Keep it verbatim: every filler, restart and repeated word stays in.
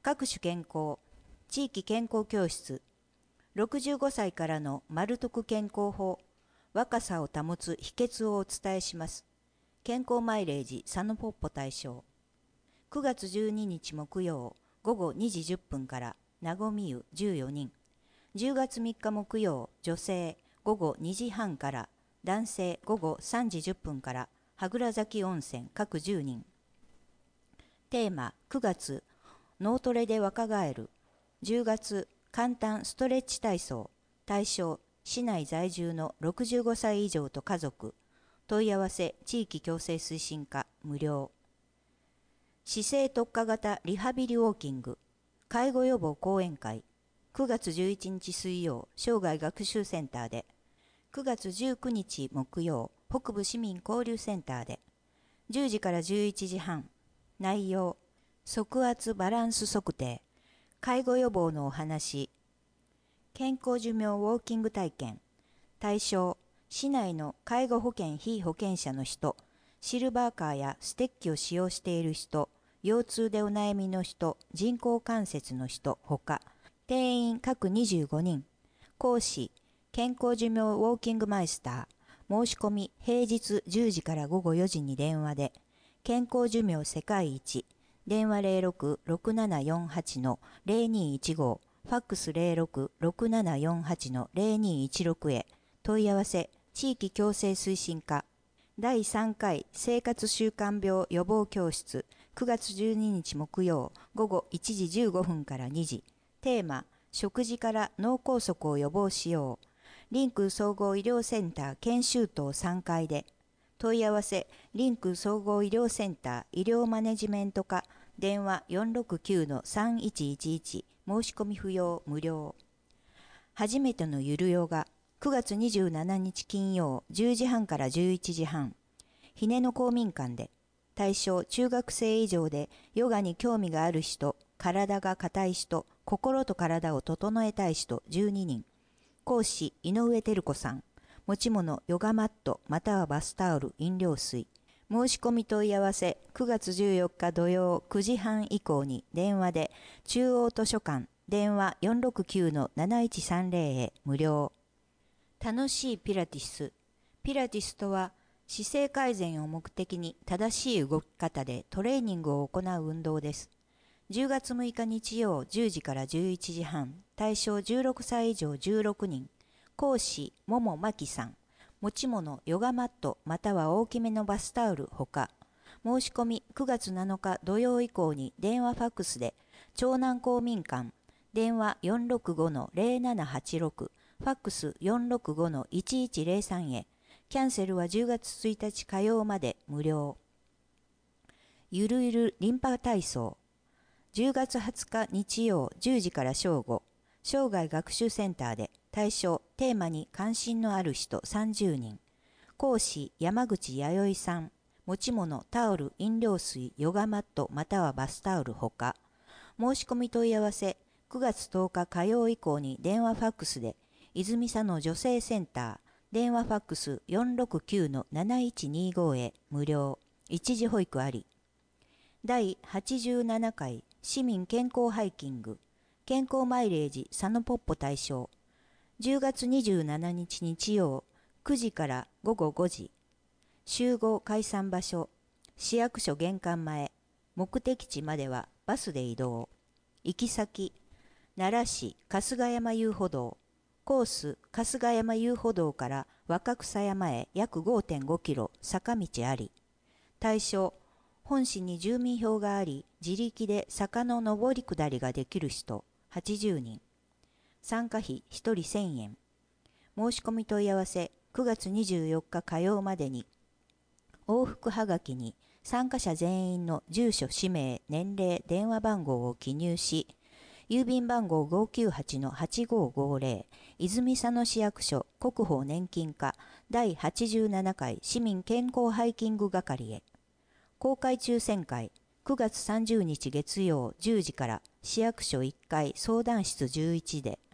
各種健康、地域健康教室、ろくじゅうごさいからの丸徳健康法、若さを保つ秘訣をお伝えします。健康マイレージサノポッポ対象。くがつじゅうににち木曜、ごごにじじゅっぷんから、なごみ湯じゅうよにん。じゅうがつみっか木曜、女性、ごごにじはんから、男性ごごさんじじゅっぷんから、はぐら崎温泉各じゅうにん。テーマ、くがつ、脳トレで若返る。じゅうがつ、簡単ストレッチ体操。対象、市内在住のろくじゅうごさい以上と家族。問い合わせ、地域共生推進課、無料。姿勢特化型リハビリウォーキング。介護予防講演会。くがつじゅういちにち水曜、生涯学習センターで。くがつじゅうくにち木曜、北部市民交流センターで。じゅうじからじゅういちじはん。内容、測圧バランス測定、介護予防のお話、健康寿命ウォーキング体験、対象、市内の介護保険被保険者の人、シルバーカーやステッキを使用している人、腰痛でお悩みの人、人工関節の人、ほか、定員各にじゅうごにん、講師、健康寿命ウォーキングマイスター、申し込み平日じゅうじからごごよじに電話で、健康寿命世界一、電話 ゼロろく ろくななよんはち のゼロにいちご、ファックス ゼロろく ろくななよんはち のゼロにいちろくへ、問い合わせ、地域共生推進課、だいさんかい生活習慣病予防教室、くがつじゅうににち木曜、ごごいちじじゅうごふんからにじ、テーマ、食事から脳梗塞を予防しよう、リンク総合医療センター研修棟さんかいで、問い合わせ、リンク総合医療センター医療マネジメント課、電話 よんろくきゅうのさんいちいちいち、申し込み不要、無料。初めてのゆるヨガ、くがつにじゅうしちにち金曜、じゅうじはんからじゅういちじはん。ひねの公民館で、対象中学生以上でヨガに興味がある人、体が硬い人、心と体を整えたい人じゅうににん。講師、井上照子さん。持ち物、ヨガマット、またはバスタオル、飲料水。申し込み問い合わせ、くがつじゅうよっか土曜くじはん以降に電話で、中央図書館、電話 よんろくきゅうのなないちさんぜろ へ無料。楽しいピラティス。ピラティスとは、姿勢改善を目的に正しい動き方でトレーニングを行う運動です。じゅうがつむいか日曜じゅうじからじゅういちじはん、対象じゅうろくさい以上じゅうろくにん。講師、ももまきさん。持ち物、ヨガマット、または大きめのバスタオルほか。申し込みくがつなのか土曜以降に電話ファックスで、長南公民館、電話 よんろくごのゼロななはちろく、ファックス よんろくごのいちいちゼロさん へ。キャンセルはじゅうがつついたち火曜まで無料。ゆるゆるリンパ体操。じゅうがつはつか日曜じゅうじから正午。生涯学習センターで対象、テーマに関心のある人さんじゅうにん。講師、山口弥生さん。持ち物、タオル、飲料水、ヨガマット、またはバスタオルほか。申し込み問い合わせ、くがつとおか火曜以降に電話ファックスで、泉佐野女性センター、電話ファックス よんろくきゅうのなないちにご へ無料。一時保育あり。だいはちじゅうななかい市民健康ハイキング。健康マイレージサノポッポ対象。じゅうがつにじゅうしちにち日曜くじからごごごじ。集合解散場所。市役所玄関前。目的地まではバスで移動。行き先。奈良市春日山遊歩道。コース春日山遊歩道から若草山へ約 ごてんごキロ坂道あり。対象。本市に住民票があり、自力で坂の上り下りができる人はちじゅうにん。参加費ひとりせんえん。申し込み問い合わせくがつにじゅうよっか火曜までに。往復はがきに参加者全員の住所、氏名、年齢、電話番号を記入し、郵便番号 ごーきゅうはちのはちごーごーぜろ、泉佐野市役所国保年金課だいはちじゅうななかい市民健康ハイキング係へ。公開抽選会、くがつさんじゅうにち月曜じゅうじから市役所いっかい相談室じゅういちで、